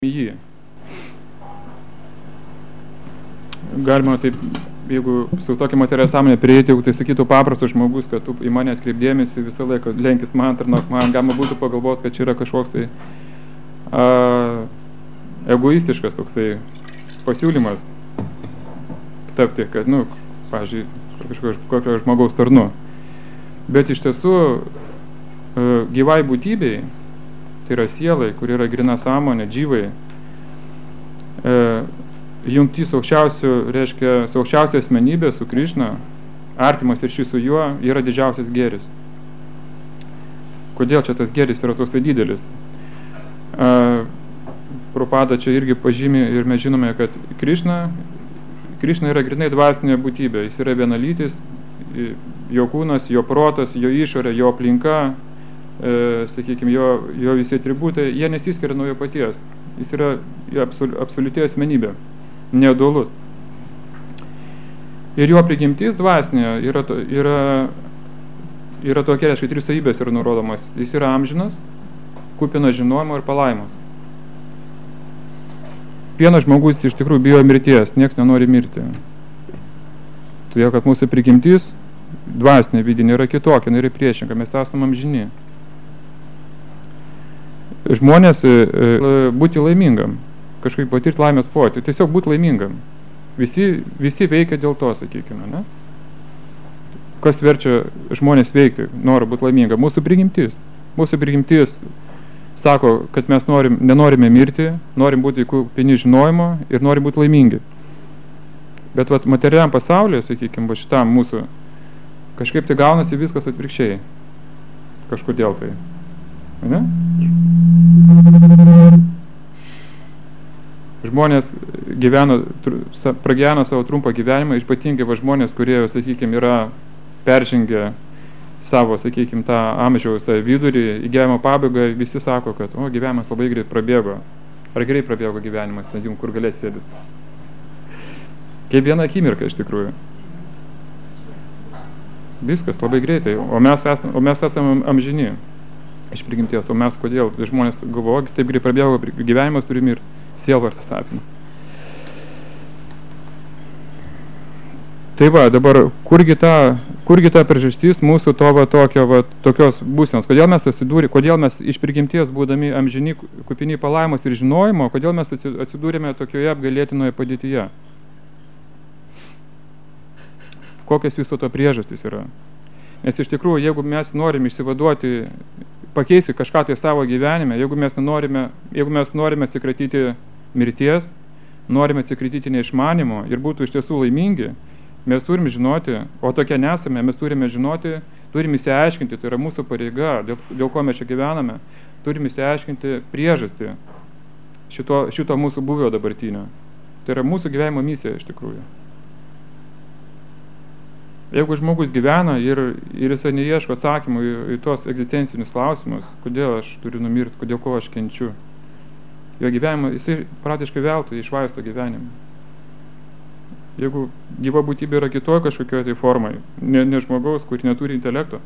jį. Galima taip, jeigu su tokia materialia sąmonė prieiti, jeigu tai sakytų paprastas žmogus, kad tu į mane atkreipdėmėsi visą laiką, lenkis man, tarnauk man, galima būtų pagalvoti, kad čia yra kažkoks tai egoistiškas toksai pasiūlymas tapti, kad, pavyzdžiui, kokio žmogaus tarnu. Bet iš tiesų gyvai būtybei, tai yra sielai, kur yra grina sąmonė, džyvai, jungti su aukščiausia asmenybė, su Krišna, artimas ryšys su juo, yra didžiausias gėris. Kodėl čia tas gėris yra toks didelis? Prabhupada čia irgi pažymi ir mes žinome, kad Krišna yra grinai dvasinė būtybė, jis yra vienalytis, jo kūnas, jo protas, jo išorė, jo aplinka, sakykime, jo visi atributai, jie nesiskiria nuo jo paties. Jis yra absoliuti asmenybė, nedualus. Ir jo prigimtis dvasinė yra tokia, reiškia, 3 savybės yra nurodomas. Jis yra amžinas, kupinas žinojimo ir palaimos. Vienas žmogus iš tikrųjų bijo mirties, nieks nenori mirti. Todėl, kad mūsų prigimtis dvasinė vidinė yra kitokia, yra priešinga, mes esame amžini. Žmonės būti laimingam, kažkaip patirti laimės pojūtį, tiesiog būti laimingam. Visi veikia dėl to, sakykime, ne? Kas verčia žmonės veikti, nori būti laiminga? Mūsų prigimtis. Mūsų prigimtis sako, kad mes nenorime mirti, norim būti kupini žinojimo ir norim būti laimingi. Bet materialiam pasaulyje, sakykime, šitam mūsų, kažkaip tai gaunasi viskas atvirkščiai. Kažkodėl tai. Ne? Žmonės pragyveno savo trumpą gyvenimą, ypatingai žmonės, kurie, sakykime, yra peržengę savo, sakykime, tą amžiaus vidurį, į gyvenimo pabaigą, visi sako, kad gyvenimas labai greit prabėgo. Ar greit prabėgo gyvenimas, ten jums kur galės sėdėti? Kaip viena akimirka iš tikrųjų. Viskas labai greitai, o mes esame amžini iš prigimties, o mes kodėl? Žmonės galvoja, taip greit prabėgo gyvenimas, turim ir sielvartas apima. Tai dabar, kurgi ta priežastis mūsų tokios būsenos? Kodėl mes iš prigimties būdami amžini, kupini palaimos ir žinojimo, kodėl mes atsidūrėme tokioje apgailėtinoje padėtyje? Kokios viso to priežastys yra? Nes iš tikrųjų, jeigu mes norim išsivaduoti, pakeisti kažką tai savo gyvenime, jeigu mes norime atsikratyti mirties, norime atsikratyti neišmanimo ir būtų iš tiesų laimingi, mes turime žinoti, o tokie nesame, mes turime žinoti, turime įsiaiškinti, tai yra mūsų pareiga, dėl ko mes čia gyvename, turime įsiaiškinti priežastį šito mūsų buvio dabartinio. Tai yra mūsų gyvenimo misija iš tikrųjų. Jeigu žmogus gyvena ir jisai neieško atsakymų į tuos egzistencinius klausimus, kodėl aš turiu numirti, kodėl ko aš kenčiu, jo gyvenimą, jisai praktiškai veltui išvaisto gyvenimą. Jeigu gyva būtybė yra kitoje kažkokioje tai formai, ne žmogaus, kuri neturi intelekto,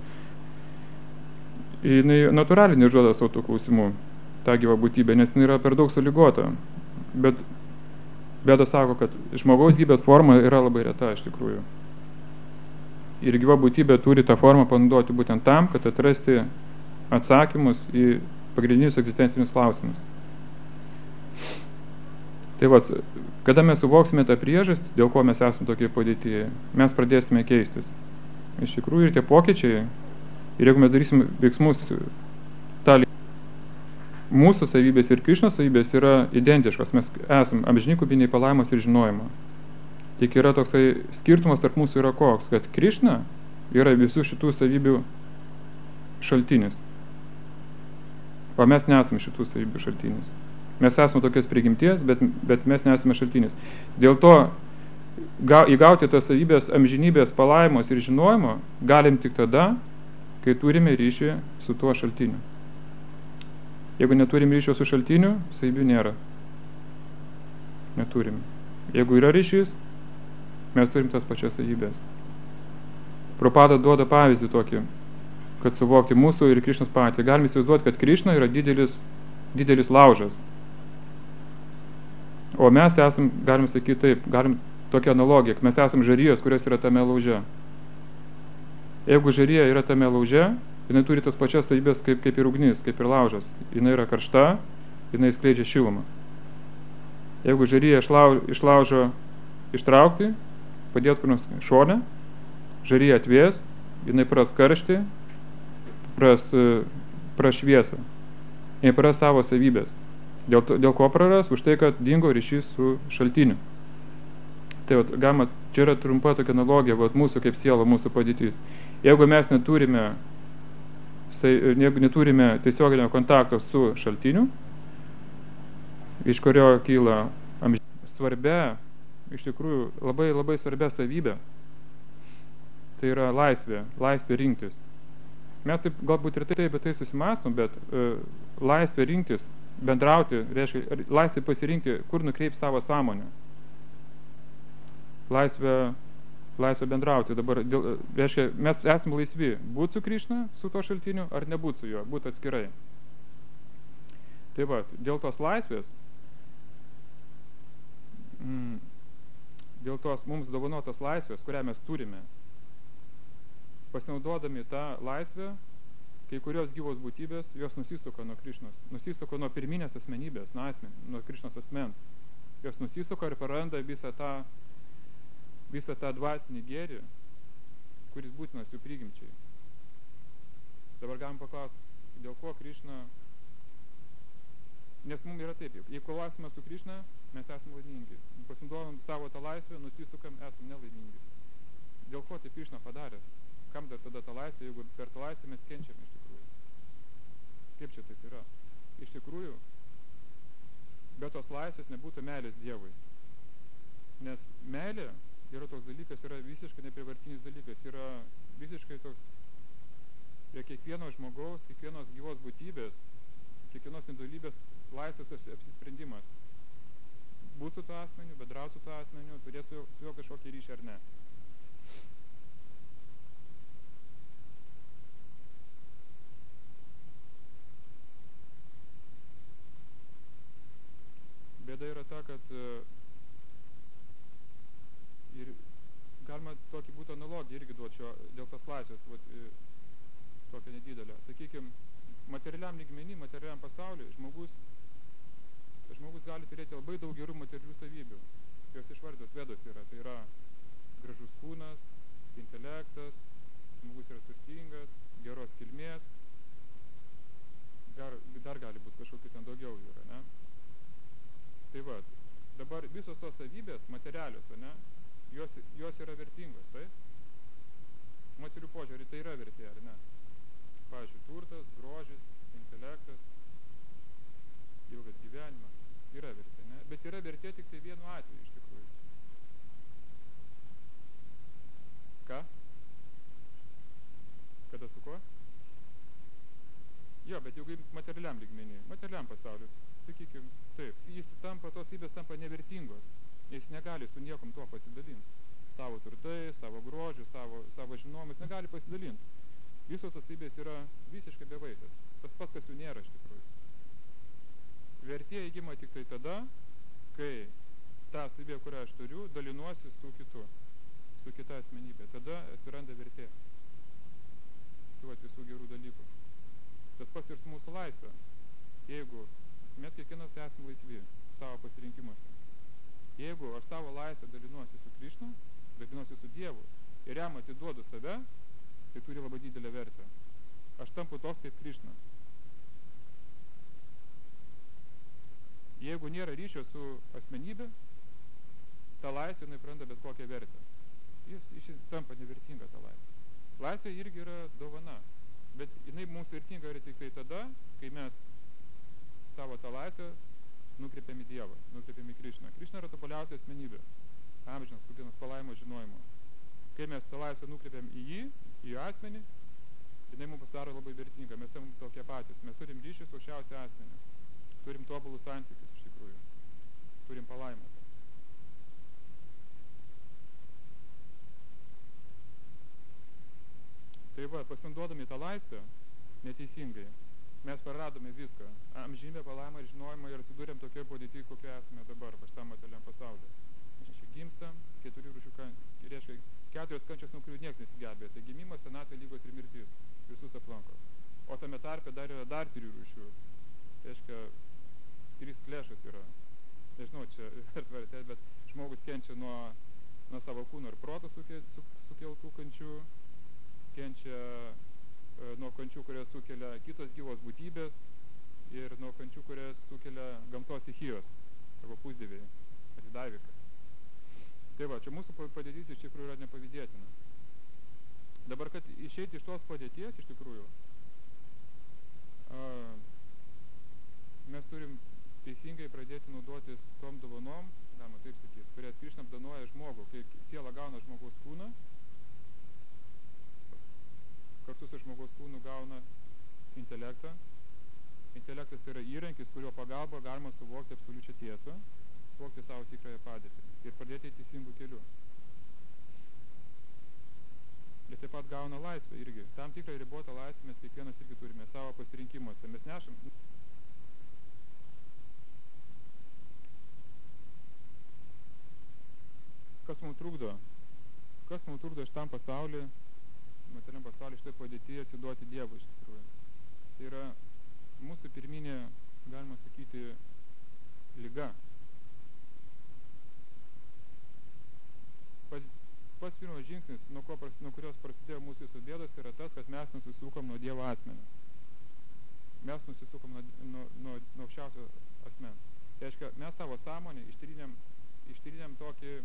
jinai natūraliai nežuoda savo tų klausimų, tą gyvą būtybę, nes jinai yra per daug sąlygota. Bet Bėda sako, kad žmogaus gyvybės forma yra labai reta iš tikrųjų. Ir gyva būtybė turi tą formą panaudoti būtent tam, kad atrasti atsakymus į pagrindinius egzistencinius klausimus. Tai kada mes suvoksime tą priežastį, dėl ko mes esame tokie padėtyje, mes pradėsime keistis. Iš tikrųjų ir tie pokyčiai, ir jeigu mes darysime veiksmus, mūsų savybės ir Krišnos savybės yra identiškos, mes esame amžini kupiniai palaimos ir žinojimo. Tik yra toksai skirtumas tarp mūsų yra koks, kad Krišna yra visų šitų savybių šaltinis, o mes nesame šitų savybių šaltinis. Mes esame tokios prigimties, bet mes nesame šaltinis. Dėl to įgauti tas savybės amžinybės palaimos ir žinojimo galim tik tada, kai turime ryšį su tuo šaltiniu. Jeigu neturim ryšio su šaltiniu, savybių nėra. Neturim. Jeigu yra ryšys, mes turim tas pačias savybės. Prabhupada duoda pavyzdį tokį, kad suvokti mūsų ir Krišnos patį. Galime įsivaizduoti, kad Krišna yra didelis laužas. O mes esam, galim sakyti taip, galim tokią analogiją, mes esam žarijos, kurios yra tame lauže. Jeigu žarija yra tame lauže, jinai turi tas pačias savybės kaip ir ugnis, kaip ir laužas. Jinai yra karšta, jinai skleidžia šilumą. Jeigu žariją iš laužo ištraukti, padėti kur nors šone, žarija atvės, jinai pras karštį, pras šviesą. Jinai pras savo savybės. Dėl ko praras? Už tai, kad dingo ryšys su šaltiniu. Tai galima, čia yra trumpa tokia analogija, mūsų kaip siela, mūsų padėtis. Jeigu mes neturime tiesioginio kontakto su šaltiniu, iš kurio kyla svarbia, iš tikrųjų labai labai svarbia savybė, tai yra laisvė rinktis. Mes taip galbūt ir taip apie tai susimąstom, bet laisvė rinktis, bendrauti, reiškia laisvė pasirinkti, kur nukreipti savo sąmonę. Laisvė bendrauti. Dabar, reiškia, mes esame laisvi būti su Krišna, su to šaltiniu, ar nebūti su juo, būti atskirai. Tai va, dėl tos laisvės, dėl tos mums dovanotos laisvės, kurią mes turime, pasinaudodami tą laisvę, kai kurios gyvos būtybės, jos nusisuka nuo Krišnos, nusisuka nuo pirminės asmenybės, nuo Krišnos asmens. Jos nusisuka ir paranda visą tą dvasinį gėrį, kuris būtinas jų prigimčiai. Dabar galim paklausti, dėl ko Krišna, nes mums yra taip, jei kovosime su Krišna, mes esame laimingi. Pasinaudodami savo tą laisvę, nusisukam, esame nelaimingi. Dėl ko taip Krišna padarė? Kam dar tada ta laisvė, jeigu per tą laisvę mes kenčiame iš tikrųjų? Kaip čia taip yra? Iš tikrųjų, be tos laisvės nebūtų meilės Dievui. Nes meilė yra toks dalykas, yra visiškai neprivartinis dalykas, yra visiškai toks kiekvieno žmogaus, kiekvienos gyvos būtybės, kiekvienos individualybės laisvės apsisprendimas. Būt su tuo asmeniu, bendrauti su tuo asmeniu, turėti su juo kažkokį ryšį ar ne. Bėda yra ta, kad ir galima tokį būtų analogiją irgi duoti dėl tos laisvės, tokia nedidelė. Sakykime, materialiam lygmenį, materialiam pasauliui žmogus gali turėti labai daug gerų materialių savybių. Jos išvardytos Vedose yra. Tai yra gražus kūnas, intelektas, žmogus yra turtingas, geros kilmės, dar gali būti kažkokių ten daugiau yra, ne? Tai va, dabar visos tos savybės materialios, ne, jos yra vertingos, taip? Materių požiūrį tai yra vertė, ar ne? Pavyzdžiui, turtas, grožis, intelektas, ilgas gyvenimas yra vertė, ne? Bet yra vertė tik tai vienu atveju iš tikrųjų. Ką? Kada su kuo? Jo, bet jeigu materialiam lygmenį, materialiam pasauliu, sakykime, taip, tos savybės tampa nevertingos, jis negali su niekom tuo pasidalinti. Savo turtai, savo grožiu, savo žinomis negali pasidalinti. Visos tos savybės yra visiškai bevaisės. Tas pats, kas jų nėra iš tikrųjų. Vertė įgyma tik tai tada, kai tą savybę, kurią aš turiu, dalinuosi su kitu, su kita asmenybė. Tada atsiranda vertė. Tų visų gerų dalykų. Tas pats ir su mūsų laisvė. Jeigu mes kiekvienas esame laisvi savo pasirinkimuose. Jeigu aš savo laisvę dalinuosi su Krišna, dalinuosi su Dievu ir jam atiduodu save, tai turi labai didelę vertę. Aš tampu toks kaip Krišna. Jeigu nėra ryšio su asmenybė, ta laisvė praranda bet kokią vertę. Jis tampa nevertinga ta laisvė. Laisvė irgi yra dovana, bet jinai mums vertinga yra tik tai tada, kai mes savo tą laisvę nukreipiam į Dievą, nukreipiam į Krišną. Krišna yra tobuliausia asmenybė, amžinas, kupinas palaimos žinojimo. Kai mes tą laisvę nukreipiam į jį, į asmenį, jinai mums pasidaro labai vertinga. Mes esame tokie patys. Mes turim ryšį su aukščiausiu asmeniu. Turim tobulus santykius iš tikrųjų. Turim palaimą. Tai va, pasinaudodami tą laisvę neteisingai, mes praradome viską. Amžinybę, palaimą ir žinojimą ir atsidūrėm tokioje padėtyje, kokie esame dabar, va šitam tokios kančios, nuo kurių niekas nesigelbėja. Tai gimimas, senatvė, lygos ir mirtis visus aplanko. O tame tarpe dar yra dar 3 rūšių. Tai reiškia, 3 klešos yra. Nežinau, čia vertė, bet žmogus kenčia nuo savo kūno ir proto sukeltų kančių, kenčia nuo kančių, kurias sukelia kitos gyvos būtybės ir nuo kančių, kurias sukelia gamtos stichijos arba pusdieviai, atidavika. Tai va, čia mūsų padėtis iš tikrųjų yra nepavydėtina. Dabar, kad išeiti iš tos padėties, iš tikrųjų, mes turim teisingai pradėti naudotis tom dovanom, galima taip sakyti, kurias Krišna apdanoja žmogų, kai siela gauna žmogaus kūną, kartu su žmogaus kūnu gauna intelektą. Intelektas tai yra įrankis, kurio pagalba galima suvokti absoliučią tiesą, suvokti savo tikrąją padėtį ir pradėti teisingų kelių. Ir taip pat gauna laisvę irgi. Tam tikrą ribotą laisvę mes kiekvienas irgi turime savo pasirinkimuose. Mes nešam. Kas mums trukdo? Kas mums trukdo šitam pasauliui, materialiam pasauliui, šitoj padėtyje atsiduoti Dievui iš tikrųjų? Tai yra mūsų pirminė, galima sakyti, liga. Pats pirmas žingsnis, nuo kurios prasidėjo mūsų visų bėdos, tai yra tas, kad mes nusisukom nuo Dievo asmenio. Mes nusisukom nuo aukščiausio asmens. Tai reiškia, mes savo sąmonę ištyrėm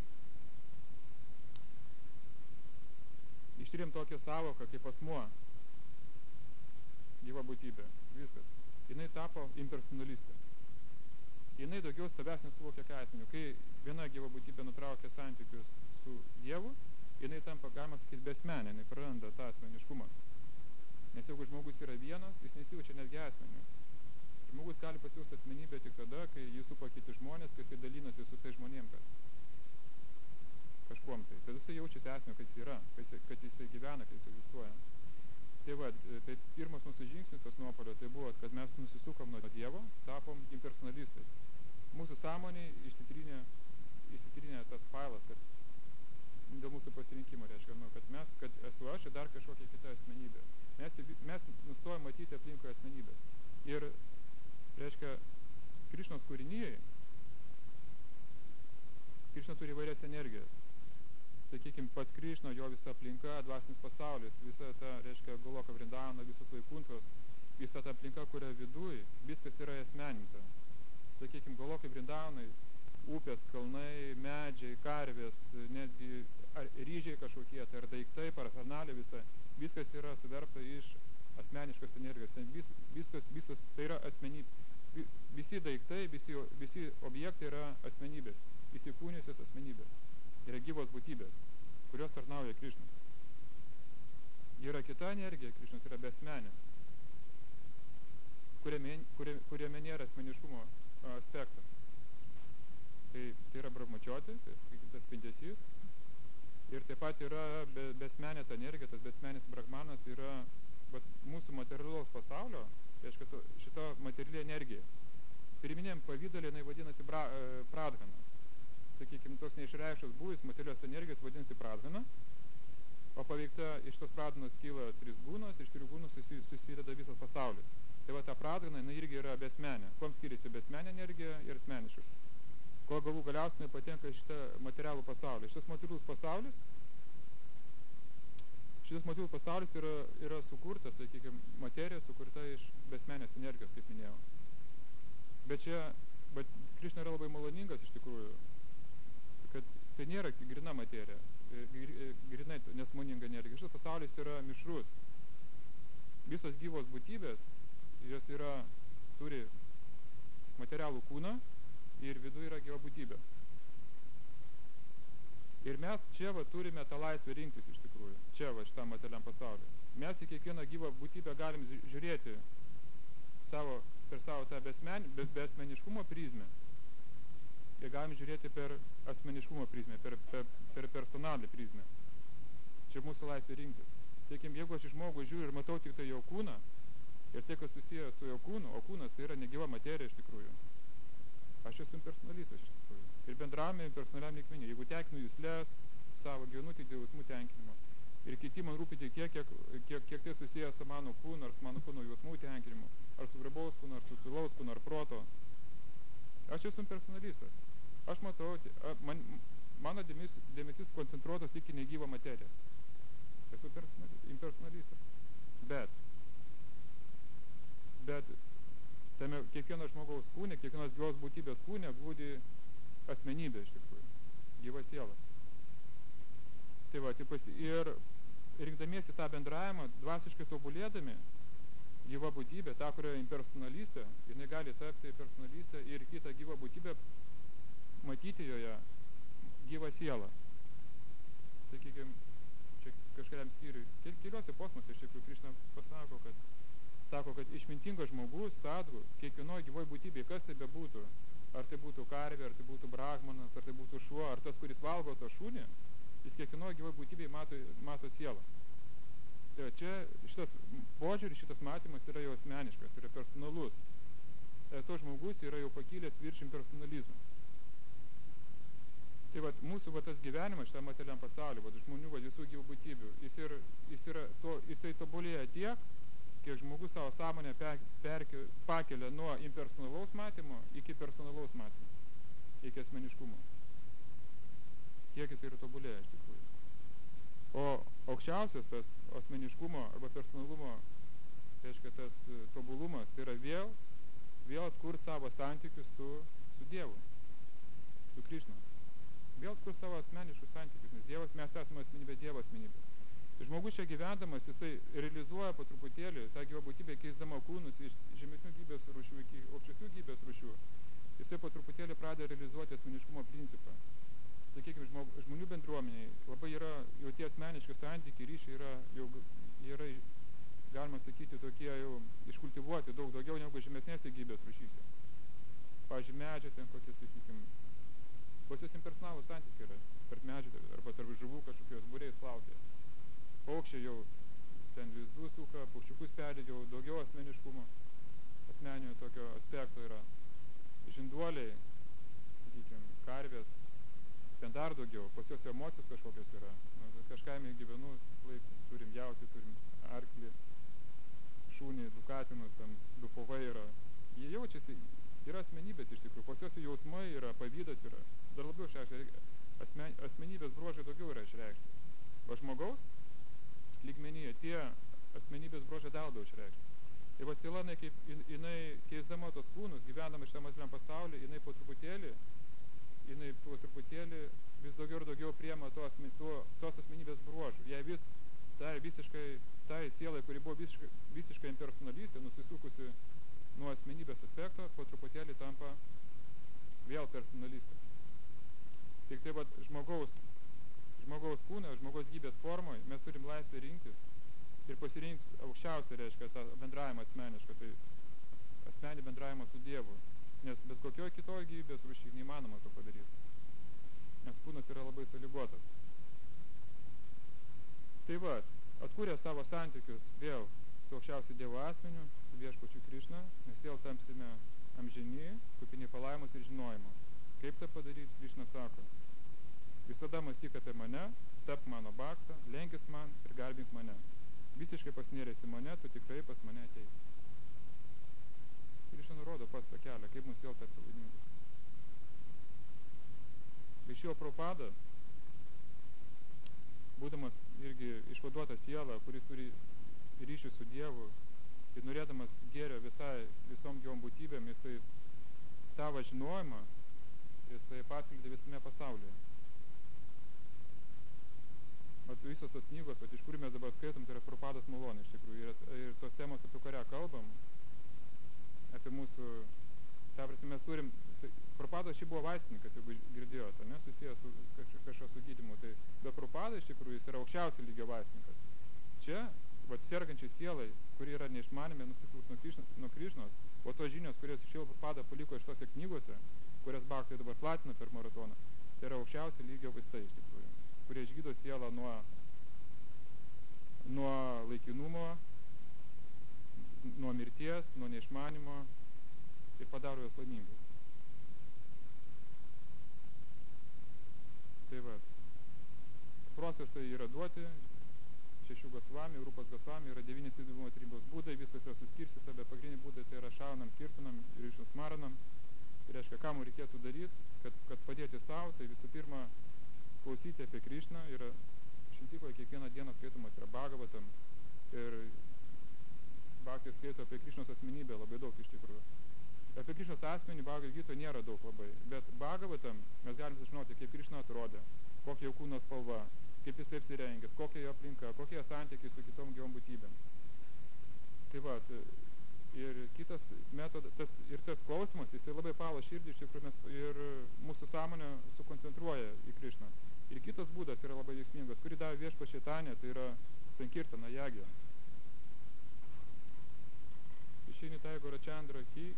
tokią savoką kaip asmuo, gyva būtybė, viskas. Jinai tapo impersonalistė. Jinai daugiau savęs nesuvokė kaip asmeniu. Kai viena gyva būtybė nutraukia santykius su Dievu, jinai tampa, galima sakyti, besmenė, jinai praranda tą asmeniškumą. Nes jeigu žmogus yra vienas, jis nesijaučia netgi asmeniu. Žmogus gali pasijausti asmenybę tik tada, kai jį supa kiti žmonės, kai jisai dalinasi su tai žmonėm kažkuom tai. Tada jisai jaučiasi asmeniu, kad jis yra, kad jisai gyvena, kad jisai egzistuoja. Tai va, tai pirmas mūsų žingsnis tos nuopolio, tai buvo, kad mes nusisukom nuo Dievo, tapom impersonalistais. Mūsų sąmonėj išsitrynė tas failas, kad dėl mūsų pasirinkimo, reiškia, kad esu aš ir dar kažkokia kita asmenybė. Mes nustojame matyti aplinkoje asmenybės. Ir, reiškia, Krišnos kūrinyje, Krišna turi įvairias energijas. Sakykime, pas Krišną, jo visa aplinka, dvasinis pasaulis, visa ta, reiškia, Goloka Vrindavana, visos Vaikuntos, visa ta aplinka, kuria viduj, viskas yra asmeninta. Sakykime, Golokai Vrindavanai, upės, kalnai, medžiai, karvės, netgi ryžiai kažkokie, tai ar daiktai, parafernalė visa, viskas yra suverpta iš asmeniškos energijos. Ten viskas, tai yra asmenybė. Visi daiktai, visi objektai yra asmenybės, įsikūniusios asmenybės. Yra gyvos būtybės, kurios tarnauja Krišnai. Yra kita energija, Krišnos yra besmenė, kuriame nėra asmeniškumo aspekto. Tai yra brahmačioti, tas spindesys. Ir taip pat yra besmenė ta energija, tas besmenis brahmanas yra mūsų materialaus pasaulio, tai reiškia šita materiali energija. Pirminiam pavydalė jinai vadinasi pradhana. Sakykime, toks neišreikštas būvis materialios energijos vadinasi pradhana, o paveikta iš tos pradhanos kyla 3 gūnos, iš 3 gūnų susideda visas pasaulis. Tai va ta pradhana, jinai irgi yra besmenė. Kuom skiriasi besmenė energija ir asmeniška? Ko galų galiausiai patenka šitą materialų pasaulį. Šitas materialus pasaulis yra sukurtas, sakykime, materija sukurta iš besmenės energijos, kaip minėjau. Bet Krišna yra labai maloningas iš tikrųjų, kad tai nėra grina materija, grinai nesąmoninga energija. Šitas pasaulis yra mišrus. Visos gyvos būtybės, jos turi materialų kūną ir viduje yra gyva būtybė. Ir mes čia turime tą laisvę rinktis iš tikrųjų, čia šitam materialiam pasauliu. Mes į kiekvieną gyvą būtybę galim žiūrėti per savo tą besmeniškumo prizmę. Ir galim žiūrėti per asmeniškumo prizmę, per personalį prizmę. Čia mūsų laisvė rinktis. Teikim, jeigu aš iš žmogų žiūriu ir matau tik tai jo kūną, ir tai, kas susiję su jo kūnu, o kūnas tai yra negyva materija iš tikrųjų. Aš esu impersonalistas iš tikrųjų. Ir bendravime impersonaliam lygmenį. Jeigu tekinu jusles, savo gyvenu tik dėl jausmų tenkinimo. Ir kiti man rūpi tik kiek tai susijęs su mano kūnu, ar su mano kūno jausmų tenkinimu, ar su grabaus kūno, ar su tylaus kūno, ar proto. Aš esu impersonalistas. Aš matau, mano dėmesys koncentruotas tik į negyvą materiją. Esu impersonalistas. Bet tame kiekvieno žmogaus kūne, kiekvienos gyvos būtybės kūne glūdi asmenybė iš tikrųjų, gyva siela. Tai va, ir rinkdamiesi tą bendravimą, dvasiškai tobulėdami, gyva būtybė, ta, kurioje impersonalistė, jinai gali tapti personalistė ir kitą gyvą būtybę matyti joje gyvą sielą. Sakykime, čia kažkuriam skyriui, keliuose posmuose iš tikrųjų Krišna sako, kad išmintingas žmogus, sadhu, kiekvienoje gyvoje būtybėje, kas tai bebūtų, ar tai būtų karvė, ar tai būtų brahmanas, ar tai būtų šuo, ar tas, kuris valgo to šunį, jis kiekvienoje gyvoje būtybėje mato sielą. Tai čia šitas požiūris, šitas matymas yra jau asmeniškas, yra personalus. To žmogus yra jau pakilęs virš impersonalizmo. Tai vat, mūsų tas gyvenimas šitam materialiam pasauliu, žmonių visų gyvų būtybių, jisai tobulėja tiek, kiek žmogus savo sąmonę pakelia nuo impersonalaus matymo iki personalaus matymo, iki asmeniškumo. Tiek jisai yra tobulėja iš tikrųjų. O aukščiausias tas asmeniškumo arba personalumo, reiškia tas tobulumas, tai yra vėl atkurti savo santykius su Dievu, su Krišna. Vėl atkurti savo asmeniškus santykius, nes Dievas, mes esame asmenybė, Dievo asmenybė. Žmogus čia gyvendamas, jisai realizuoja po truputėlį tą gyvą būtybę, keisdama kūnus iš žemesnių gyvybės rūšių iki aukštesnių gyvybės rūšių. Jisai po truputėlį pradeda realizuoti asmeniškumo principą. Sakykime, žmonių bendruomeniai labai yra, jau tie asmeniški santykiai, ryšiai yra, galima sakyti, tokie jau iškultivuoti daug daugiau negu žemesnėse gyvybės rūšyse. Pavyzdžiui, medžiai ten kokie, sakykime, pas jis impersonalūs santykiai yra tarp medžių arba tarp žuvų kažkokios būriais plaukė. Paukščiai jau ten lizdų suka, paukščiukus peri, jau daugiau asmeniškumo, asmeninio tokio aspekto yra. Žinduoliai, sakykime, karvės, ten dar daugiau, pas jos emocijos kažkokios yra. Kažkaime gyvenu, turim jautį, turim arklį, šunį, du katinus, ten du povai yra. Jie jaučiasi, yra asmenybės iš tikrųjų, pas jos jausmai yra, pavydas yra, dar labiau išreikšti, asmenybės bruožai daugiau yra išreikšti. O žmogaus lygmenyje tie asmenybės bruožai dar labiau išreikšti. Tai va siela, jinai keisdama tos kūnus, gyvendama šitam materialiam pasaulyje, jinai po truputėlį vis daugiau ir daugiau priema tos asmenybės bruožų. Jei tai sielai, kuri buvo visiškai impersonalistė, nusisukusi nuo asmenybės aspekto, po truputėlį tampa vėl personalistė. Tik tai žmogaus kūne, žmogaus gyvybės formoje mes turim laisvę rinktis ir pasirinks aukščiausią, reiškia, tą bendravimą asmenišką, tai asmenį bendravimą su Dievu, nes bet kokioje kitoje gyvybės rūšyje neįmanoma to padaryti, nes kūnas yra labai sąlygotas. Tai va, atkūrė savo santykius vėl su aukščiausiu Dievo asmeniu, su viešpačiu Krišna, mes vėl tamsime amžini, kupini palaimos ir žinojimo. Kaip tą padaryti, Krišna sako, visada mąstyk apie mane, tap mano baktą, lenkis man ir garbink mane. Visiškai pasnėręs į mane, tu tikrai pas mane ateisi. Krišna nurodo pats tą kelią, kaip mus vėl tapti laimingus. Šio Prabhupada, būdamas irgi išvaduotas siela, kuris turi ryšį su Dievu ir norėdamas gėrio visom gyvom būtybėm, jisai tavo žinojimą, jisai paskleidė visame pasaulyje. Visos tos knygos, iš kurių mes dabar skaitom, tai yra Prabhupados malonė iš tikrųjų. Ir tos temos, apie kurią kalbam, apie mūsų, ta prasme, mes turim, Prabhupadas šiaip buvo vaistininkas, jeigu girdėjote, ne, susijęs su kažko su gydymu, tai be Prabhupada iš tikrųjų jis yra aukščiausio lygio vaistininkas. Čia, sergančiai sielai, kuri yra neišmanime nusisukus nuo Krišnos, o tos žinios, kurias Šrila Prabhupada paliko iš tose knygose, kurias Bhaktai dabar platina per maratoną, tai yra aukščiausio lygio vaistai iš tikrųjų, kurie išgydo sielą nuo laikinumo, nuo mirties, nuo neišmanimo ir padaro jos laimingai. Tai va. procesai yra duoti, 6 Gosvami, Rupas Gosvami, yra 9 atsidumo tarybos būdai, viskas yra suskirstyta, bet pagrindiniai būdai tai yra šaunam, kirtinam ir išsmaranam. Tai reiškia, ką mums reikėtų daryti, kad padėti savo, tai visų pirma klausyti apie Krišną. Yra šventykloje kiekvieną dieną skaitomas yra Bhagavatam ir Bhakti skaito apie Krišnos asmenybę labai daug iš tikrųjų. Apie Krišnos asmenį Bhagavad Gitoje nėra daug labai, bet Bhagavatam mes galim sužinoti, kaip Krišna atrodė, kokia jo kūno spalva, kaip jis apsirengęs, kokia jo aplinka, kokie jo santykiai su kitom gyvom būtybėm. Tai va, ir kitas metodas, tas klausimas, jisai labai pala širdį, iš tikrųjų, ir mūsų sąmonę sukoncentruoja į Krišną. Ir kitas būdas yra labai veiksmingas, kurį davė Viešpats Čaitanija, tai yra Sankirtana Jagya. Išeini Taigora Chandra Ki.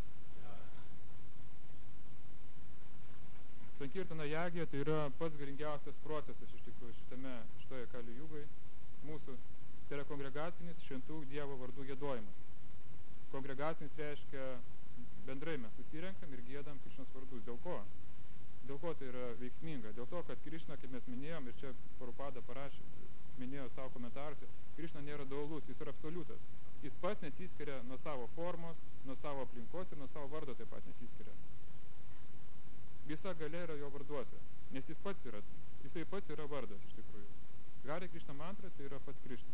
Sankirtana Jagya tai yra pats galingiausias procesas iš tikrųjų šitoje Kali Jugai mūsų. Tai yra kongregacinis šventų Dievo vardų giedojimas. Kongregacinis reiškia bendrai mes susirenkam ir giedam Krišnos vardus. Dėl ko? Dėl ko tai yra veiksminga? Dėl to, kad Krišna, kaip mes minėjom, ir čia Prabhupada parašė, minėjo savo komentaruose, Krišna nėra dualus, jis yra absoliutas. Jis pats nesiskiria nuo savo formos, nuo savo aplinkos ir nuo savo vardo taip pat nesiskiria. Visa galia yra jo varduose, nes jisai pats yra vardas iš tikrųjų. Hare Krishna mantra tai yra pats Krišna.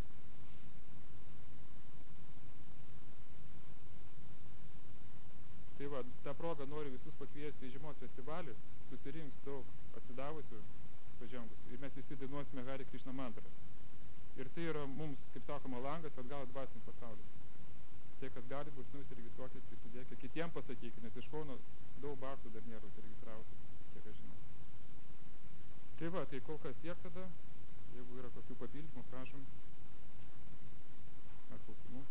Tai va, tą progą noriu visus pakviesti į žiemos festivalį, susirinks daug atsidavusių pažengusių ir mes visi dainuosime Hare Krishna mantrą. Ir tai yra mums, kaip sakoma, langas atgal dvasinį pasaulį. Tai, kas gali būt, užsiregistruokit, prisidėkit, kitiem pasakykit, nes iš Kauno daug baktų dar nėra užsiregistravusių, kiek aš žinau. Tai va, tai kol kas tiek tada, jeigu yra kokių papildymų, prašom. Ar klausimų?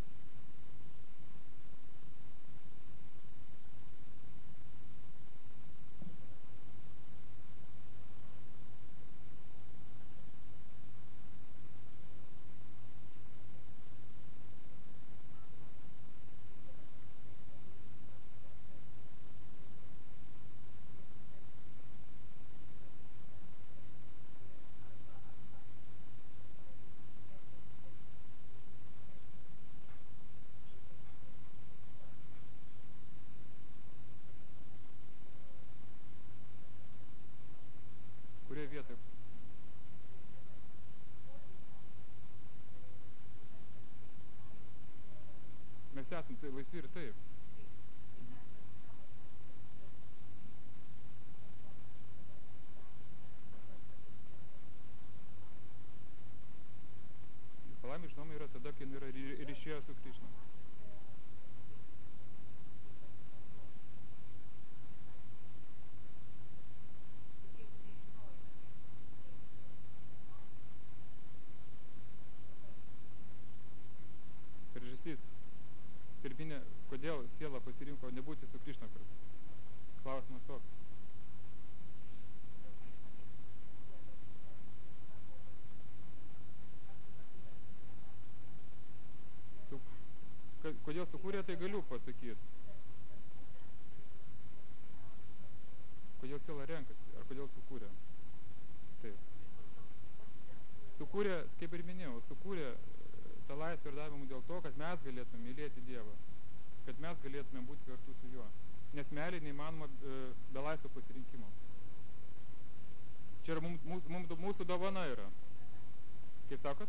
Kurioje vietoje? Mes esam tai laisvi ir taip. Palaima žinoma yra tada, kai yra ryšyje su Krišna. Priežastis. Pirminė, kodėl siela pasirinko nebūti su Krišna kartu? Klausimas toks. Kodėl sukūrė, tai galiu pasakyti. Kodėl siela renkasi, ar kodėl sukūrė? Taip. Sukūrė, kaip ir minėjau, sukūrė tą laisvę ir davimą dėl to, kad mes galėtume mylėti Dievą, kad mes galėtume būti kartu su juo. Nes meilė neįmanoma be laisvo pasirinkimo. Čia yra mūsų dovana yra. Kaip sakot?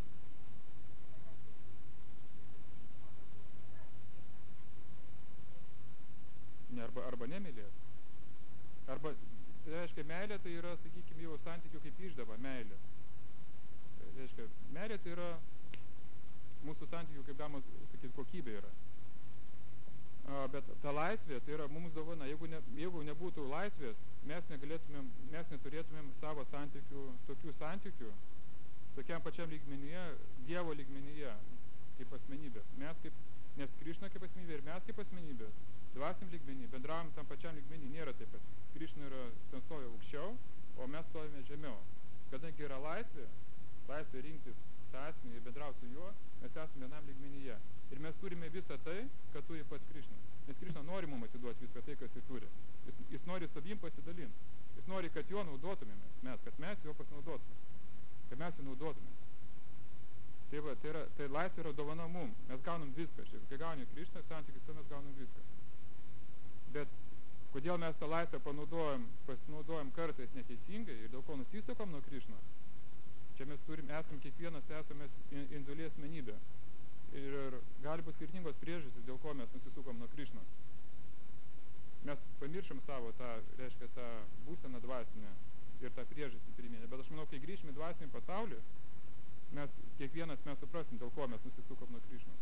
Ne, arba nemylėti. Arba, tai reiškia, meilė tai yra, sakykime, jau santykių kaip išdava, meilė. Tai reiškia, meilė tai yra mūsų santykių, kaip galima sakyti, kokybė yra. Bet ta laisvė, tai yra mums dovana. Jeigu nebūtų laisvės, mes neturėtumėm savo santykių, tokių santykių, tokiam pačiam lygmenyje, Dievo lygmenyje, kaip asmenybės. Nes Krišna kaip asmenybė ir mes kaip asmenybės, dvasim lygmenį, bendravom tam pačiam lygmenį, nėra taip, kad Krišna ten stoja aukščiau, o mes stojame žemiau. Kadangi yra laisvė rinktis tą asmenį ir bendrauti su juo, mes esame vienam lygmenyje. Ir mes turime visą tai, kad turi pats Krišna. Nes Krišna nori mums atiduoti viską tai, kas jis turi. Jis nori savim pasidalinti. Jis nori, kad jo naudotumėmės, kad mes jo pasinaudotume. kad mes jį naudotume. Tai va, tai laisvė yra dovana mum, mes gaunam viską, kai gauni Krišną, santykius, tai mes gaunam viską. Bet kodėl mes tą laisvę pasinaudojam kartais neteisingai ir dėl ko nusisakom nuo Krišnos, čia mes kiekvienas esame individuali asmenybė. Ir gali būti skirtingos priežastys, dėl ko mes nusisukom nuo Krišnos. Mes pamiršom savo tą būseną dvasinę ir tą priežastį pirminę. Bet aš manau, kai grįžime į dvasinį pasaulį, kiekvienas mes suprasim, dėl ko mes nusisukom nuo Krišnos.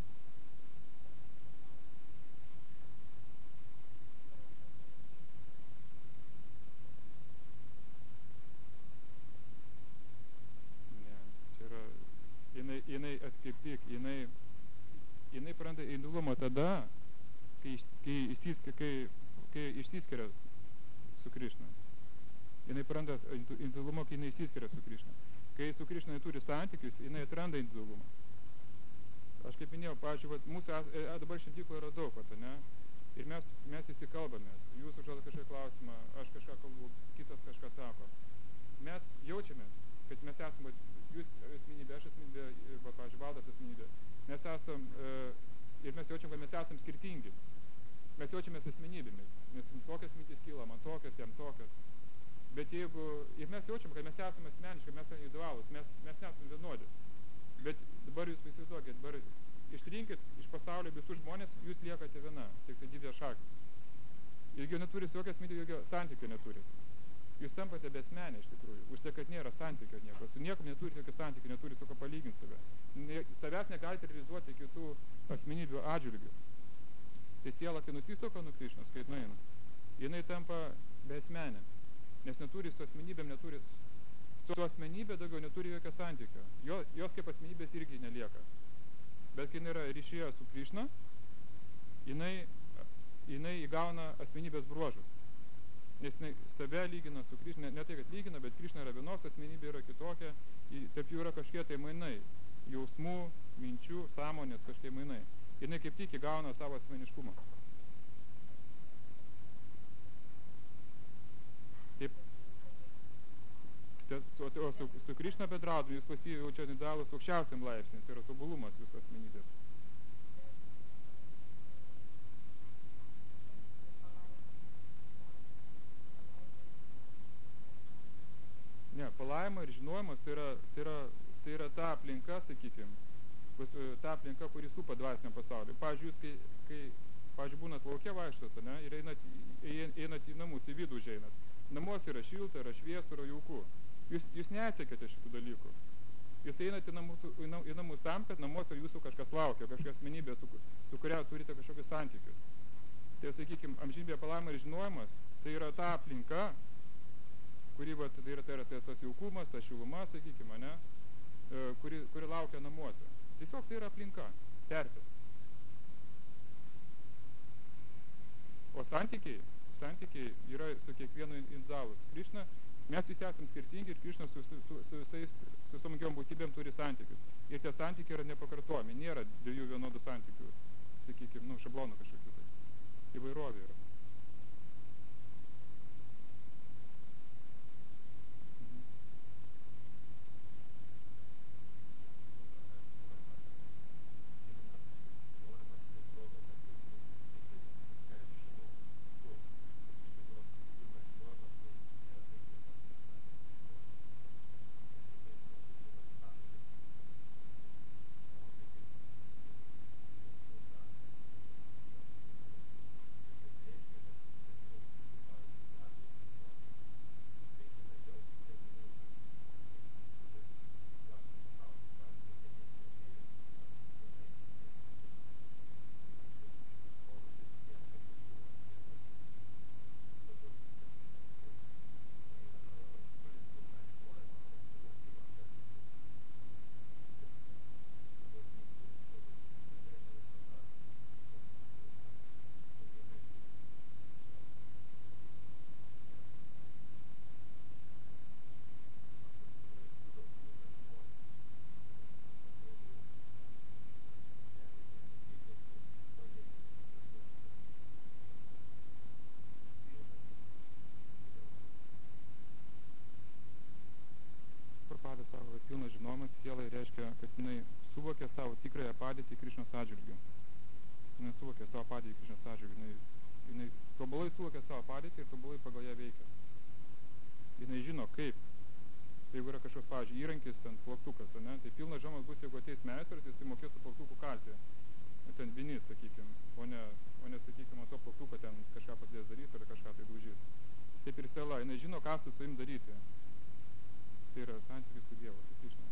Jinai praranda individualumą tada, kai išsiskiria su Krišna. Jinai praranda individualumą, kai jinai išsiskiria su Krišna. Kai su Krišna turi santykius, jinai atranda individualumą. Aš kaip minėjau, pavyzdžiui, mūsų dabar šventykloje yra daug, ne? Ir mes įsikalbamės. Jūs užduodat kažkokį klausimą, aš kažką kalbu, kitas kažką sako. Mes jaučiamės, kad mes esame, jūs asmenybė, aš asmenybė, pavyzdžiui, Valdas asmenybė. Mes esam, ir mes jaučiam, kad mes esam skirtingi. Mes jaučiamės asmenybėmis, nes tokias mintis kyla, man tokias, jam tokias. Bet ir mes jaučiam, kad mes esame asmeniškai, mes esame individualūs, mes nesame vienodi. Bet dabar jūs įsivaizduokit, dabar ištrinkit iš pasaulio visus žmonės, jūs liekate viena, tik tai didelė šakė. Jeigu neturi jokio asmenybė, jokio santykio neturi. Jūs tampate besmenė iš tikrųjų, už tai, kad nėra santykio nieko, su niekom neturite jokio santykio, neturi su ko palyginti save. Savęs negalite realizuoti kitų asmenybių atžvilgių. Tai siela, kai nusisuka nuo Krišnos, kai nueina, jinai tampa besmenė, nes neturi su asmenybėm, su asmenybė daugiau neturi jokio santykio. Jos kaip asmenybės irgi nelieka. Bet kai jinai yra ryšyje su Krišna, jinai įgauna asmenybės bruožus. Nes save lygina su Krišna, ne tai, kad lygina, bet Krišna yra vienos, asmenybė yra kitokia, tarp jų yra kažkie tai mainai, jausmų, minčių, sąmonės kažkie mainai. Jinai kaip tik įgauna savo asmeniškumą. Taip. O su Krišna bendraudami jūs pasijaučiate individualūs aukščiausiam laipsnį, tai yra tobulumas jūsų asmenybės. Ne, palaima ir žinojimas tai yra ta aplinka, sakykim, ta aplinka, kuri supa dvasiniam pasauliu. Pavyzdžiui, jūs, būnat lauke vaikštot, ne, ir einat į namus, į vidų užeinat. Namuose yra šilta, yra šviesu, yra jauku. Jūs neatsekėte šitų dalykų. Jūs einate į namus tam, kad namuose jūsų kažkas laukia, kažkokia asmenybė, su kuria turite kažkokius santykius. Tai, sakykim, amžinybė palaima ir žinojimas, tai yra ta aplinka, kuri tai yra tas jaukumas, ta šiluma, sakykime, ne, kuri laukia namuose. Tiesiog tai yra aplinka, terpė. O santykiai yra su kiekvienu individualus. Krišna, mes visi esame skirtingi ir Krišna su visom gyvom būtybėm turi santykius. Ir tie santykiai yra nepakartojami, nėra dviejų vienodų santykių, sakykime, šablonų kažkokių tai. Įvairovė yra. sielai reiškia, kad jinai suvokė savo tikrąją padėtį Krišnos atžvilgiu. Jinai suvokė savo padėtį Krišnos atžvilgiu. Jinai tobulai suvokė savo padėtį ir tobulai pagal ją veikia. Jinai žino, kaip. Tai jeigu yra kažkoks, pavyzdžiui, įrankis, ten plaktukas, ne, tai pilnas žomas bus, jeigu ateis meistras, jis tai mokės su plaktuku kalti. Ten vinis, sakykim, o ne sakykim, ant to plaktuko ten kažką padės darys ar kažką tai daužys. Taip ir siela, jinai žino, ką su savim daryti. Tai yra santykis su Dievu, su Krišna.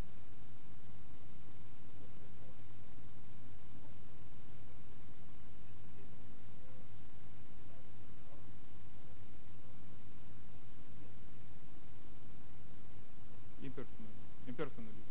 Impersonalist.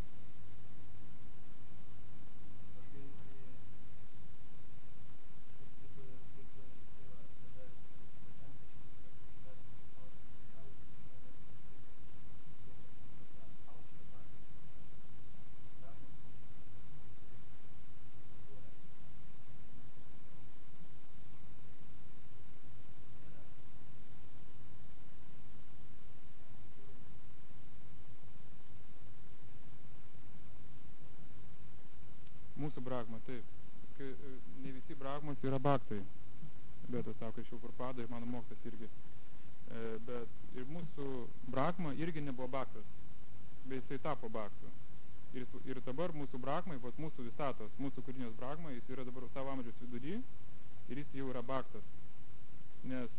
Mūsų brahma, taip. Ne visi brahmos yra bhaktai. Bet aš sako, iš jau Prabhupada ir mano mokytas irgi. Bet ir mūsų brahma irgi nebuvo bhaktas. Bet jisai tapo bhaktu. Ir dabar mūsų brahmai, mūsų visatos, mūsų kūrinės brahma, jis yra dabar savo amžiaus vidury ir jis jau yra bhaktas. Nes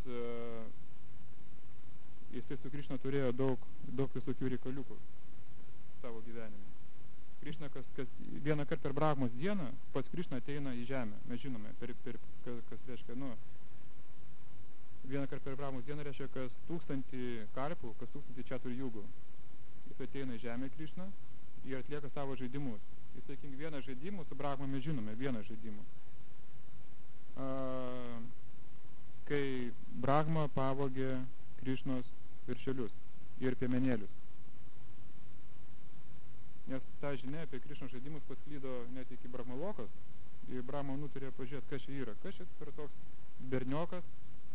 jisai su Krišna turėjo daug visokių reikaliukų savo gyvenime. Krišna, kas vieną kartą per Brahmos dieną, pats Krišna ateina į žemę. Mes žinome, kas reiškia, vieną kartą per Brahmos dieną reiškia, kas 1000 karpų, kas 1000 čatur jūgų. Jis ateina į žemę Krišna ir atlieka savo žaidimus. Jis, sakykim, vieną žaidimą su Brahma mes žinome, vieną žaidimą. Kai Brahma pavogė Krišnos viršelius ir piemenėlius. Nes ta žinia apie Krišnos žaidimus pasklydo net iki Brahmalokos ir Brahma nutarė pažiūrėti, kas čia yra. Kas čia yra toks berniokas,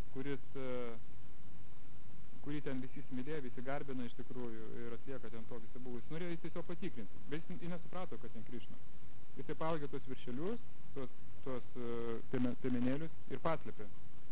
kurį ten visi įsimylėjo, visi garbina iš tikrųjų ir atlieka ten tokį stebuklą. Jis norėjo tiesiog patikrinti, bet jis nesuprato, kad ten Krišna. Jisai pavogė tuos viršelius, tuos piemenėlius ir paslėpė.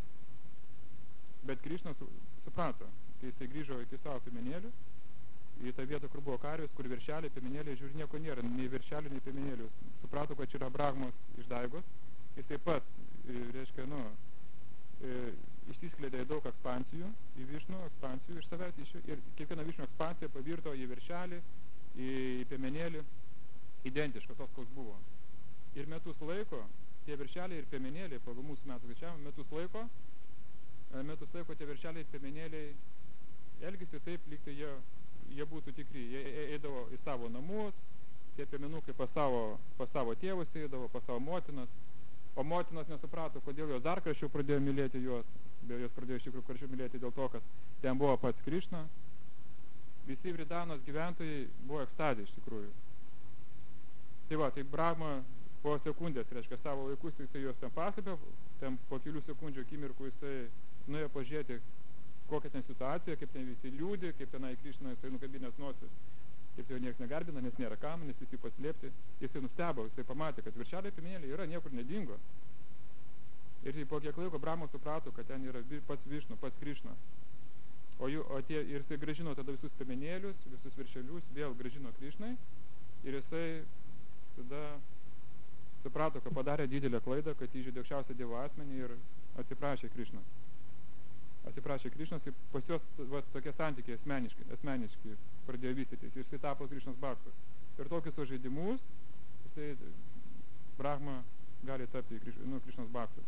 Bet Krišna suprato, kai jisai grįžo iki savo piemenėlių, į tą vietą, kur buvo karvės, kur viršeliai, piemenėliai, žiūri, nieko nėra, nei viršelių, nei piemenėlių. Suprato, kad čia yra Brahmos išdaigos. Jisai pats, reiškia, išsiskleidė daug ekspansijų į Višnu, ekspansijų iš savęs, ir kiekviena Višnu ekspansija pavirto į viršelį, į piemenėlį, identišką, tos, koks buvo. Ir metus laiko, tie viršeliai ir piemenėliai, pagal mūsų metų skaičiavimą, metus laiko tie viršeliai ir piemenėliai elgėsi taip, lyg tai jie būtų tikri, jie eidavo į savo namus, tie piemenukai pas savo tėvus eidavo, pas savo motinas, o motinas nesuprato, kodėl jos dar karščiau pradėjo mylėti juos, bet jos pradėjo iš tikrųjų karščiau mylėti dėl to, kad ten buvo pats Krišna. Visi Vridanos gyventojai buvo ekstazė iš tikrųjų. Tai va, tai Brahma po sekundės, reiškia, savo vaikus, tai juos ten paslėpė, ten po kelių sekundžių akimirkų jisai nuėjo pažiūrėti, kokia ten situacija, kaip ten visi liūdi, kaip tenai Krišna jisai nukabinės nosį, kaip jo niekas negarbina, nes nėra kam, nes jisai paslėpti. Jisai nustebo, jisai pamatė, kad viršeliai piemenėliai yra, niekur nedingo. Ir po kiek laiko Brahma suprato, kad ten yra pats Višnu, pats Krišna. Ir jisai grąžino tada visus piemenėlius, visus viršelius, vėl grąžino Krišnai. Ir jisai tada suprato, kad padarė didelę klaidą, kad įžeidė aukščiausią Dievo asmenį ir atsiprašė Krišnos. Ir pas juos tokie santykiai asmeniški pradėjo vystytis ir jisai tapo Krišnos bhaktu. Ir tokius žaidimus Brahma gali tapti Krišnos bhaktu.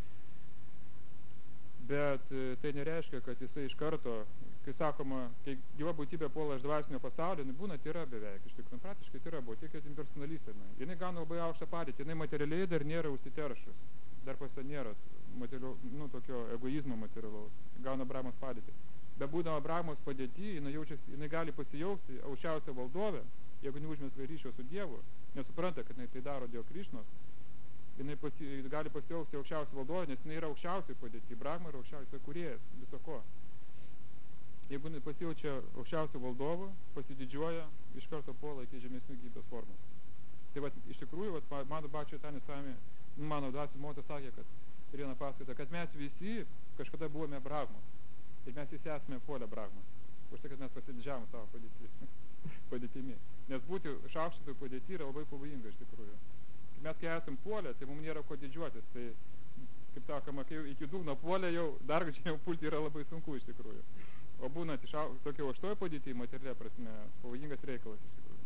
Bet tai nereiškia, kad jisai iš karto, kai sakoma, kai gyva būtybė puola iš dvasinio pasaulio, būna tyra beveik, iš tikrųjų, praktiškai tyra buvo, tik kad impersonalistė. Jinai gauna labai aukštą padėtį, jinai materialiai dar nėra užsiteršus, dar pas nėra tokio egoizmo materialaus, gauna Brahmos padėtį. Be būdama Brahmos padėtį, jinai gali pasijausti aukščiausią valdovę, jeigu neužmezga ryšio su Dievu, nesupranta, kad jinai tai daro dėl Krišnos, jinai gali pasijausti aukščiausią valdovę, nes jinai yra aukščiausiai padėti. Brahma yra aukščiausiai kūrėjas viso ko. Jeigu pasijaučia aukščiausių valdovų, pasididžiuoja, iš karto puola iki žemesnių gyvybės formų. Tai vat, iš tikrųjų, vat, mano bačio Tanis Sami, mano dvasių motas sakė, kad per vieną paskaitą, kad mes visi kažkada buvome Brahmos. Ir mes visi esame puolę Brahmos. Už tai, kad mes pasididžiavom savo padėtimi. Nes būti šaukštytojų padėti yra labai pavojinga iš tikrųjų. Mes kai esam puolę, tai mums nėra ko didžiuotis. Tai, kaip sakoma, kai iki dugno puolę jau dar jau pulti yra labai sunku iš tikrųjų. O būnant tokio aukštojo padėtį, materialia prasme, pavojingas reikalas iš tikrųjų.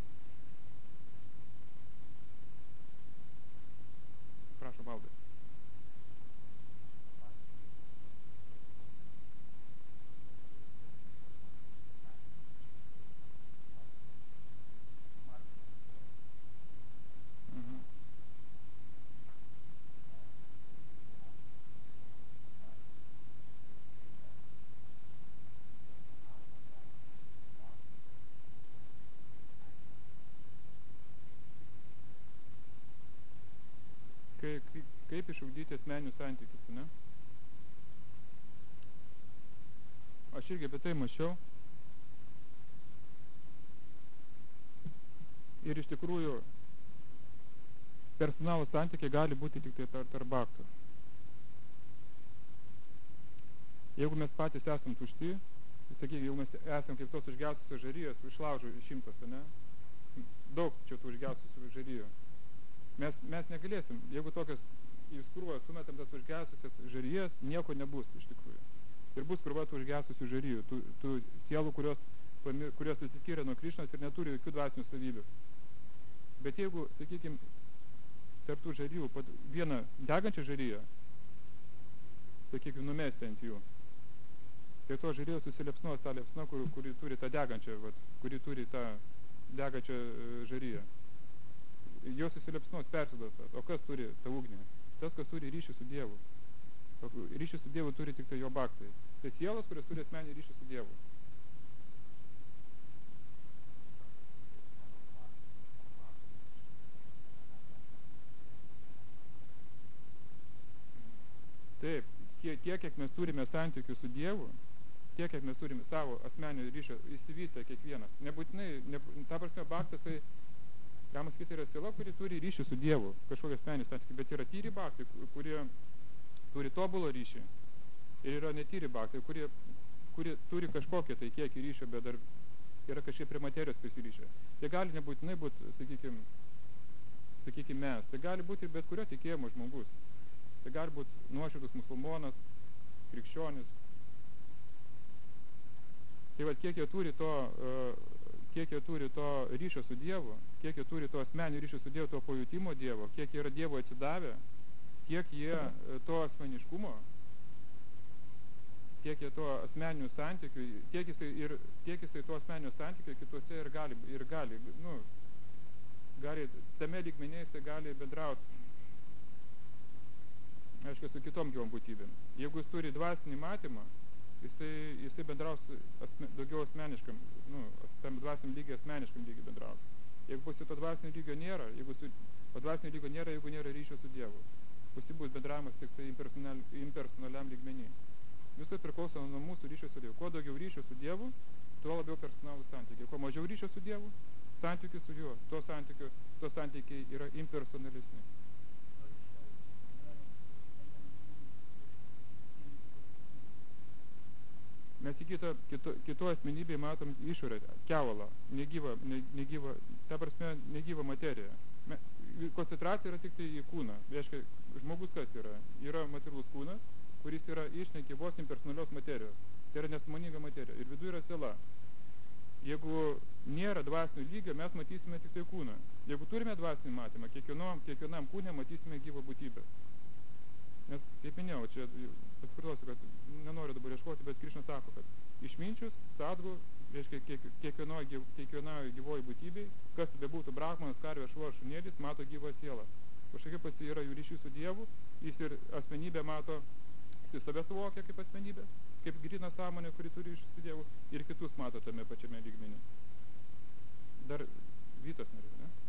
Prašom, Valdai. Kaip išugdyti asmeninius santykius, ne? Aš irgi apie tai mačiau. Ir iš tikrųjų personalo santykiai gali būti tik tai tarp aktų. Jeigu mes patys esam tušti, sakykime, jeigu mes esam kaip tos užgesusios žarijos, išlaužų 100, ne? Daug čia tų užgesusių žarijų. Mes negalėsim, jeigu tokios į skrūvą sumetam tas užgesusias žarijas, nieko nebus iš tikrųjų. Ir bus krūva tų užgesusių žarijų, tų sielų, kurios įsiskiria nuo Krišnos ir neturi jokių dvasinių savybių. Bet jeigu, sakykime, tarp tų žarijų vieną degančią žariją, sakykime, numesti ant jų, tai to žarijos susilepsnos tą lepsną, kuri turi tą degančią, kuri turi tą degančią žariją. Jos susilepsnos persidos tas. O kas turi tą ugnį? Tas, kas turi ryšį su Dievu. Ryšį su Dievu turi tik tai jo baktai. Tai sielos, kurios turi asmenį ryšį su Dievu. Taip, tiek, kiek mes turime santykių su Dievu, tiek, kiek mes turime savo asmenį ryšį įsivystę kiekvienas. Nebūtinai, ta prasme, baktas tai galima sakyti, yra siela, kuri turi ryšį su Dievu, kažkokie asmeniniai santykiai, bet yra tyri baktai, kurie turi tobulą ryšį. Ir yra netyri baktai, kurie turi kažkokią tai kiekį ryšio, bet dar yra kažkiek prie materijos prisirišę. Tai gali nebūtinai būti, sakykime, mes. Tai gali būti bet kurio tikėjimo žmogus. Tai gali būti nuoširdus musulmonas, krikščionis. Tai va, kiek jie turi to ryšio su Dievu, kiek jie turi to asmeninio ryšio su Dievu, to pajutimo Dievo, kiek jie yra Dievo atsidavę, tiek jie to asmeniškumo, tiek jie to asmeninių santykių, tiek jisai to asmeninio santykių kituose gali tame lygmenyje jisai gali bendrauti, aišku, su kitom gyvom būtybėm. Jeigu jis turi dvasinį matymą, jisai bendraus daugiau asmeniškam, tam dvasiniam lygiai asmeniškam lygiai bendraus. Jeigu pas to dvasinio lygio nėra, jeigu nėra ryšio su Dievu, pas bus bendravimas tik tai impersonaliam lygmenį. Visai priklauso nuo mūsų ryšio su Dievu. Kuo daugiau ryšio su Dievu, tuo labiau personalų santykiai. Kuo mažiau ryšio su Dievu, santykių su juo, to santykiai yra impersonalisni. Mes į kito asmenybėje matom išorę, kevalą, negyvą, ta prasme, negyvą materiją. Koncentracija yra tik tai į kūną. Reiškia, žmogus kas yra? Yra materialus kūnas, kuris yra iš negyvos impersonalios materijos. Tai yra nesąmoninga materija. Ir viduje yra siela. Jeigu nėra dvasinio lygio, mes matysime tik tai kūną. Jeigu turime dvasinį matymą, kiekvienam kūne matysime gyvą būtybę. Nes, kaip minėjau, čia pasikartosiu, kad nenoriu dabar ieškoti, bet Krišna sako, kad išminčius, sadhu, reiškia kiekvienoje gyvoji būtybei, kas bebūtų brahmanas, karvė, šuo ar šunėlis, mato gyvą sielą. Kažkokia pas yra jų ryšys su Dievu, jis ir asmenybę mato, jis save suvokia kaip asmenybę, kaip gryną sąmonę, kuri turi ryšį su Dievu, ir kitus mato tame pačiame lygmenį. Dar Vytas norėjo, ne?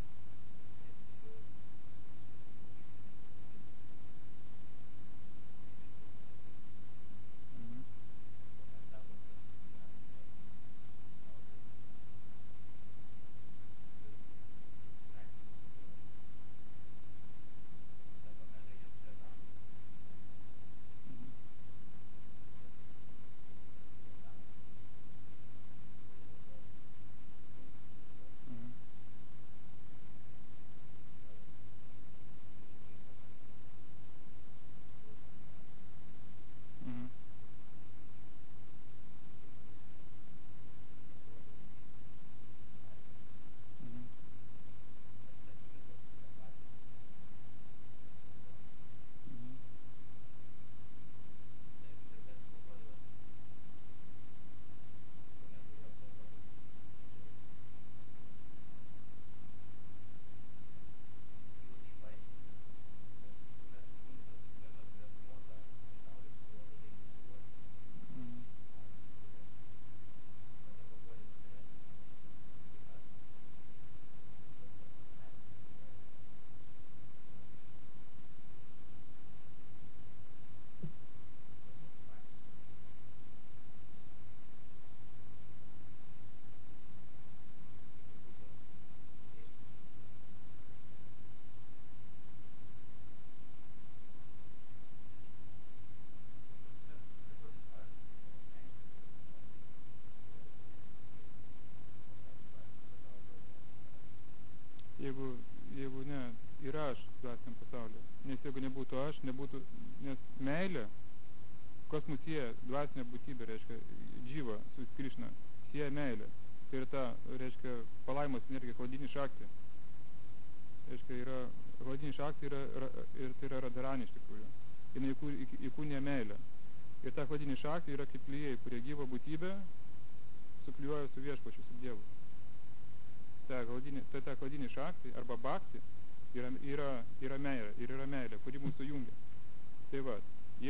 aš nebūtų, nes meilė, kas mus sieja, dvasinė būtybė, reiškia, džyva su Krišna, sieja meilė. Tai yra ta, reiškia, palaimos energija, hladinį šaktį. Reiškia, yra, hladinį šaktį yra, ir tai yra radarani iš tikrųjų. Jis įkūnė meilę. Ir ta hladinį šaktį yra kaip klijai, kurie gyvą būtybę suklijuoja su viešpačiu, su Dievu. Ta hladinį šaktį arba bhakti yra meilė, ir yra meilė, kuri mūsų jungia. Tai va,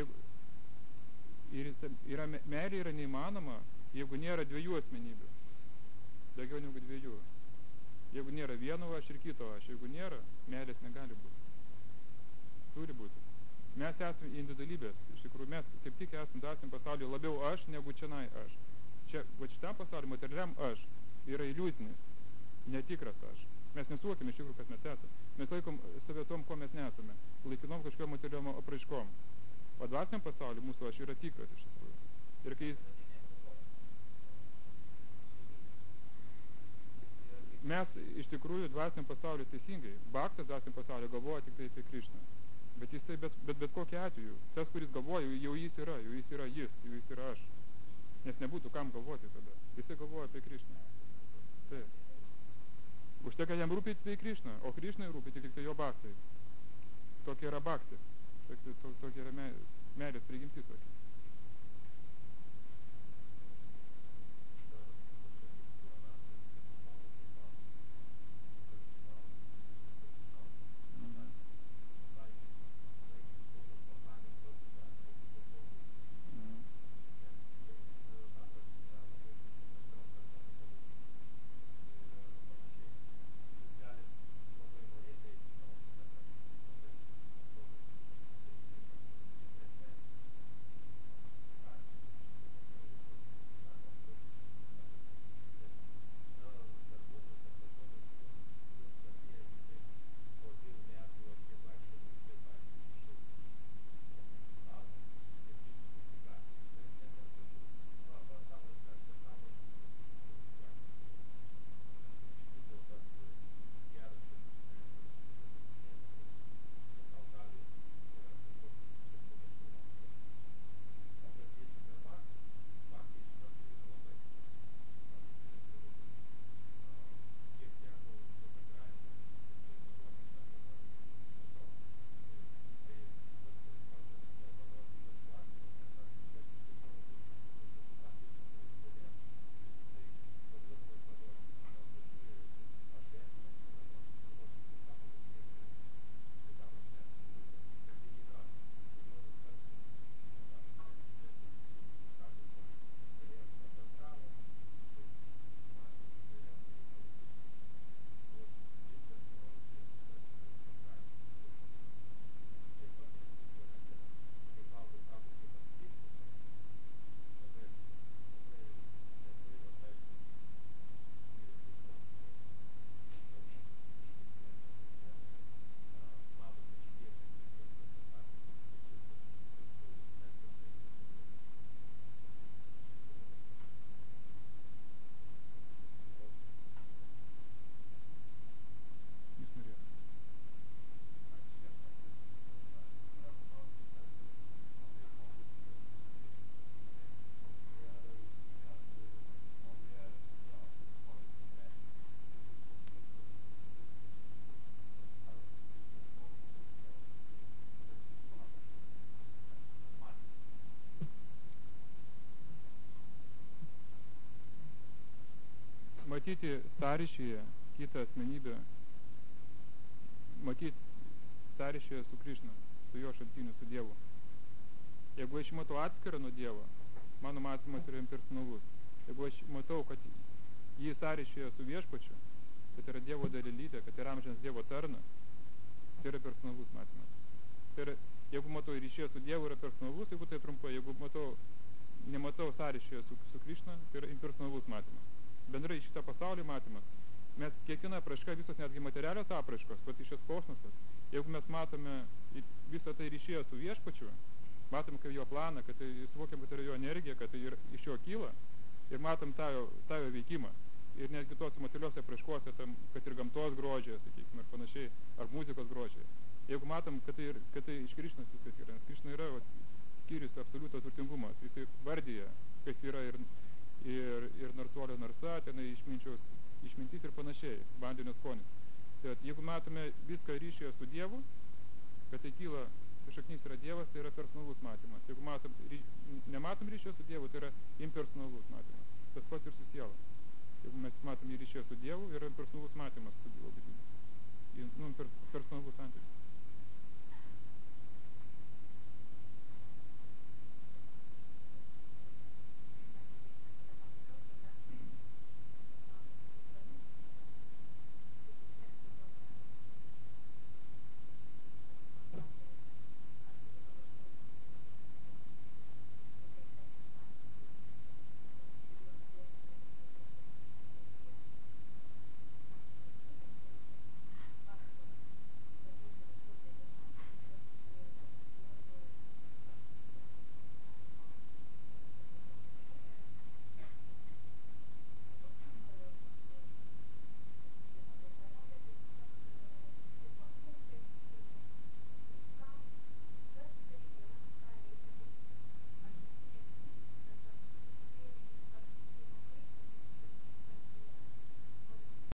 meilė yra neįmanoma, jeigu nėra dviejų asmenybių. Daugiau negu dviejų. Jeigu nėra vieno aš ir kito aš, jeigu nėra, meilės negali būti. Turi būti. Mes esame individualybės, iš tikrųjų mes kaip tik esame dvasiniam pasaulyje labiau aš negu čianai aš. Čia, va šitam pasaulyje, materialiam aš yra iliuzinis, netikras aš. Mes nesuvokiame iš tikrųjų, kad mes esame. Mes laikom save tom, ko mes nesame. Laikinom kažkokiam materialiom apraiškom. O dvasiniam pasaulyje mūsų aš yra tikras iš tikrųjų. Ir kai mes iš tikrųjų dvasiniam pasauliu teisingai, bhaktas dvasiniam pasauliu galvoja tik tai apie Krišną. Bet jisai, bet kokiu atveju, tas, kuris galvoja, jau jis yra aš. Nes nebūtų kam galvoti tada. Jisai galvoja apie Krišną. Taip. Užteka jam rūpėti tai Krišną, o Krišnai rūpėti tik tai jo bhaktai. Tokia yra bhakti. Tokia yra meilės prigimtis tokia. Matyti sąryšyje kitą asmenybę, matyti sąryšyje su Krišna, su jo šaltiniu, su Dievu. Jeigu aš matau atskirą nuo Dievo, mano matymas yra impersonalus. Jeigu aš matau, kad jį sąryšyje su viešpačiu, kad yra Dievo dalelytė, kad yra amžinas Dievo tarnas, tai yra personalus matymas. Tai yra, jeigu matau ryšyje su Dievu, yra personalus, jeigu tai trumpai, jeigu nematau sąryšyje su Krišna, tai yra impersonalus matymas. Bendrai šitą pasaulį matymas, mes kiekviena apraiška, visos netgi materialios apraiškos, bet iš kosmosas, jeigu mes matome visą tai ryšyje su viešpačiu, matom kaip jo planą, kad tai suvokiam, kad tai yra jo energija, kad tai iš jo kyla ir matom tą jo veikimą. Ir netgi tos materialiuose apraiškose, kad ir gamtos grožiai, sakykime, ir panašiai, ar muzikos grožiai. Jeigu matom, kad tai iš Krišnos viskas yra, nes Krišna yra skyrius absoliuto turtingumas, jisai vardyja, kas yra ir narsuolio narsa, tenai išmintis ir panašiai, vandenio skonis. Tai jeigu matome viską ryšyje su Dievu, kad tai kyla, tai šaknys yra Dievas, tai yra personalus matymas. Jeigu nematom ryšyje su Dievu, tai yra impersonalus matymas. Tas pats ir su siela. Jeigu mes matom ryšyje su Dievu, yra personalus matymas su Dievo būtybe. Personalus santykis.